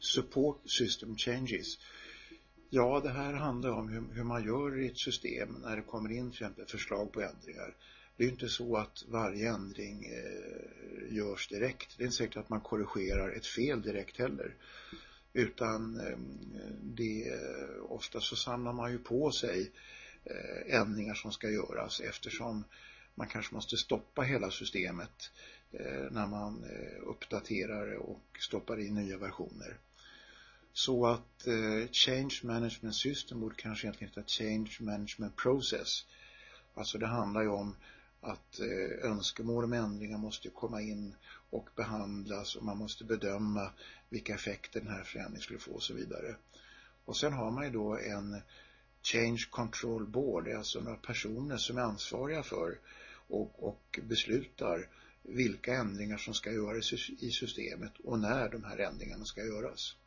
Support system changes. Ja, det här handlar om hur man gör i ett system när det kommer in till exempel förslag på ändringar. Det är ju inte så att varje ändring görs direkt. Det är inte säkert att man korrigerar ett fel direkt heller. Utan ofta så samlar man ju på sig ändringar som ska göras, eftersom man kanske måste stoppa hela systemet när man uppdaterar och stoppar in nya versioner. Så att Change Management System borde kanske egentligen heta Change Management Process. Alltså det handlar ju om att önskemål om ändringar måste komma in och behandlas, och man måste bedöma vilka effekter den här förändringen skulle få och så vidare. Och sen har man ju då en Change Control Board, alltså några personer som är ansvariga för och beslutar vilka ändringar som ska göras i systemet och när de här ändringarna ska göras.